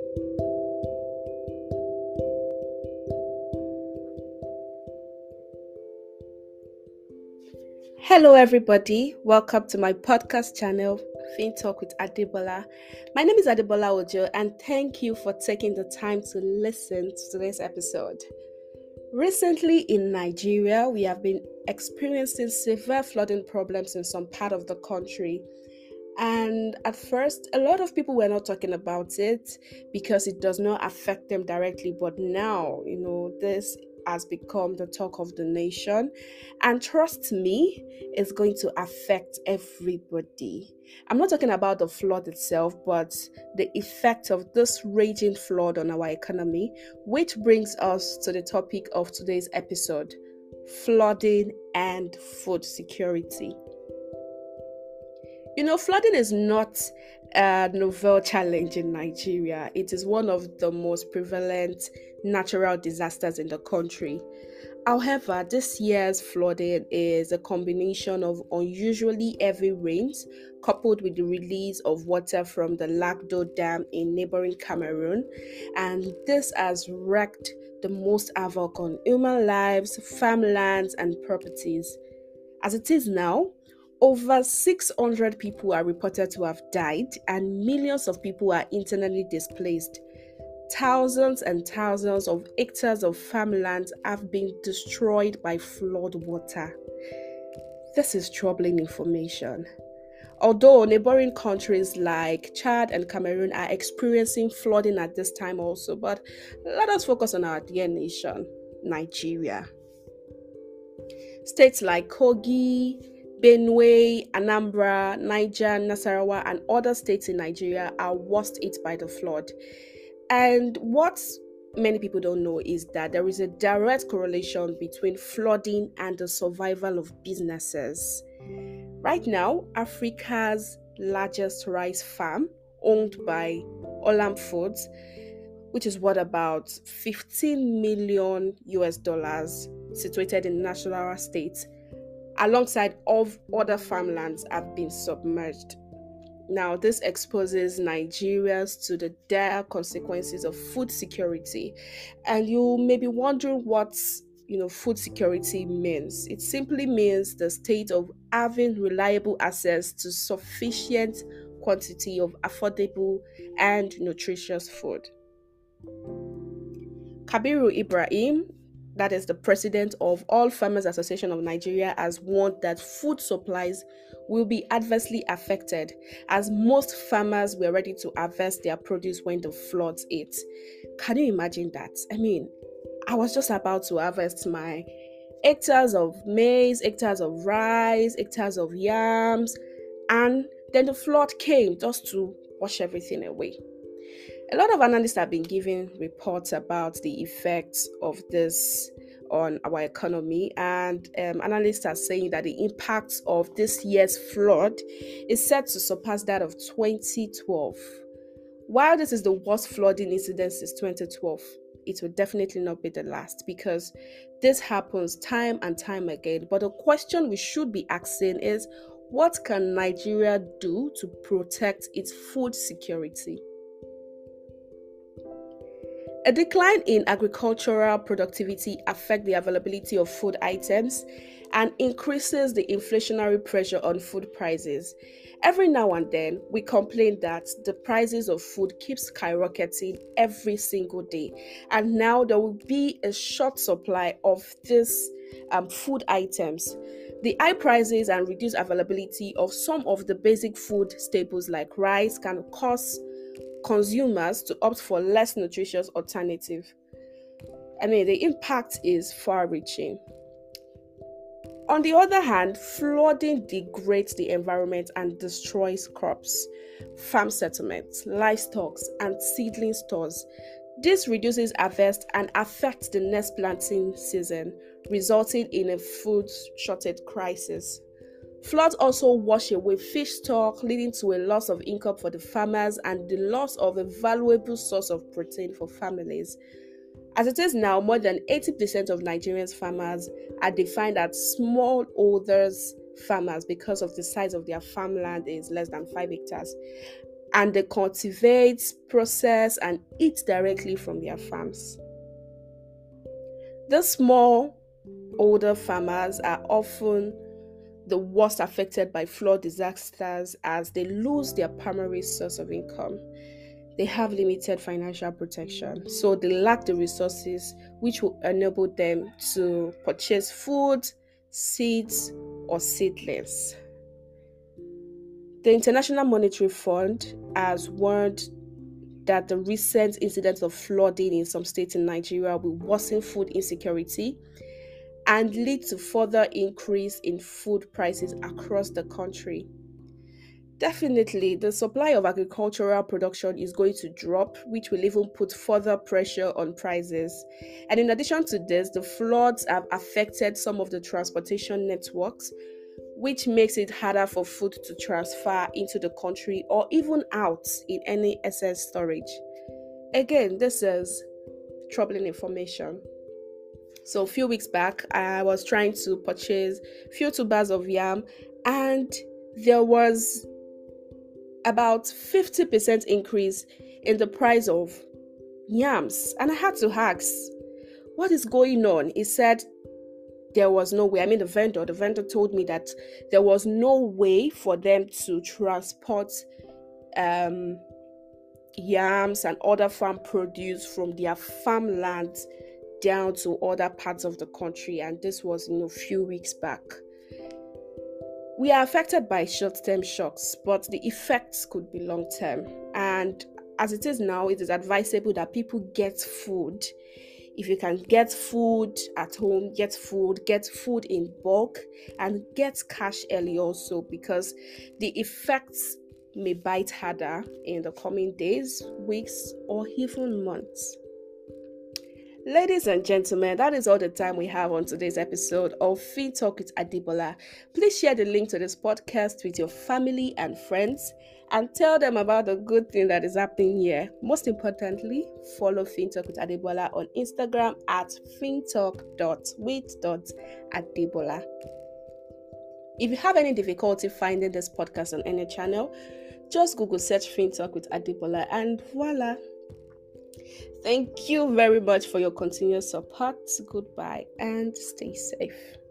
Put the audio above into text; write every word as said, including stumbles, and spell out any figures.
Hello, everybody. Welcome to my podcast channel, Fin Talk with Adebola. My name is Adebola Ojo, and thank you for taking the time to listen to today's episode. Recently in Nigeria, we have been experiencing severe flooding problems in some part of the country. And at first, a lot of people were not talking about it because it does not affect them directly. But now, you know, this has become the talk of the nation. And trust me, it's going to affect everybody. I'm not talking about the flood itself, but the effect of this raging flood on our economy, which brings us to the topic of today's episode: flooding and food security. You know, flooding is not a novel challenge in Nigeria. It is one of the most prevalent natural disasters in the country. However, this year's flooding is a combination of unusually heavy rains coupled with the release of water from the Lagdo Dam in neighboring Cameroon, and this has wreaked the most havoc on human lives, farmlands, and properties. As it is now, over six hundred people are reported to have died, and millions of people are internally displaced. Thousands and thousands of hectares of farmland have been destroyed by flood water. This is troubling information. Although neighboring countries like Chad and Cameroon are experiencing flooding at this time also, but let us focus on our dear nation, Nigeria. States like Kogi, Benue, Anambra, Niger, Nasarawa, and other states in Nigeria are worst hit by the flood. And what many people don't know is that there is a direct correlation between flooding and the survival of businesses. Right now, Africa's largest rice farm, owned by Olam Foods, which is worth about fifteen million U S dollars, situated in Nasarawa State, alongside of other farmlands, have been submerged. Now, this exposes Nigerians to the dire consequences of food security. And you may be wondering what, you know, food security means. It simply means the state of having reliable access to sufficient quantity of affordable and nutritious food. Kabiru Ibrahim, that is the president of All Farmers Association of Nigeria, has warned that food supplies will be adversely affected, as most farmers were ready to harvest their produce when the floods hit. Can you imagine that? I mean, I was just about to harvest my hectares of maize, hectares of rice, hectares of yams, and then the flood came just to wash everything away. A lot of analysts have been giving reports about the effects of this on our economy, and um, analysts are saying that the impact of this year's flood is set to surpass that of twenty twelve. While this is the worst flooding incident since twenty twelve, it will definitely not be the last, because this happens time and time again. But the question we should be asking is, what can Nigeria do to protect its food security? A decline in agricultural productivity affects the availability of food items and increases the inflationary pressure on food prices. Every now and then, we complain that the prices of food keep skyrocketing every single day, and now there will be a short supply of these um, food items. The high prices and reduced availability of some of the basic food staples like rice can cause consumers to opt for less nutritious alternative. I mean, the impact is far-reaching. On the other hand, flooding degrades the environment and destroys crops, farm settlements, livestock, and seedling stores. This reduces harvest and affects the next planting season, resulting in a food shortage crisis. Floods also wash away fish stock, leading to a loss of income for the farmers and the loss of a valuable source of protein for families. As it is now, more than eighty percent of Nigerian farmers are defined as smallholders farmers because of the size of their farmland is less than five hectares. and they cultivate, process, and eat directly from their farms. The small, older farmers are often the worst affected by flood disasters as they lose their primary source of income. They have limited financial protection, so they lack the resources which will enable them to purchase food, seeds, or seedlings. The International Monetary Fund has warned that the recent incidents of flooding in some states in Nigeria will worsen food insecurity and lead to further increase in food prices across the country. Definitely, the supply of agricultural production is going to drop, which will even put further pressure on prices. And in addition to this, the floods have affected some of the transportation networks, which makes it harder for food to transfer into the country or even out in any excess storage. Again, this is troubling information. So a few weeks back, I was trying to purchase a few tubers of yam, and there was about fifty percent increase in the price of yams. And I had to ask, what is going on? He said there was no way. I mean, the vendor, the vendor told me that there was no way for them to transport um, yams and other farm produce from their farmland down to other parts of the country. And this was, you know, a few weeks back. We are affected by short-term shocks, but the effects could be long-term. And as it is now, it is advisable that people get food. If you can get food at home, get food, get food in bulk, and get cash early also, because the effects may bite harder in the coming days, weeks, or even months. Ladies and gentlemen, that is all the time we have on today's episode of Feed Talk with Adebola. Please share the link to this podcast with your family and friends and tell them about the good thing that is happening here. Most importantly, follow FinTalk with Adebola on Instagram at fintalk dot with dot adebola. If you have any difficulty finding this podcast on any channel, just Google search FinTalk with Adebola and voila. Thank you very much for your continuous support. Goodbye and stay safe.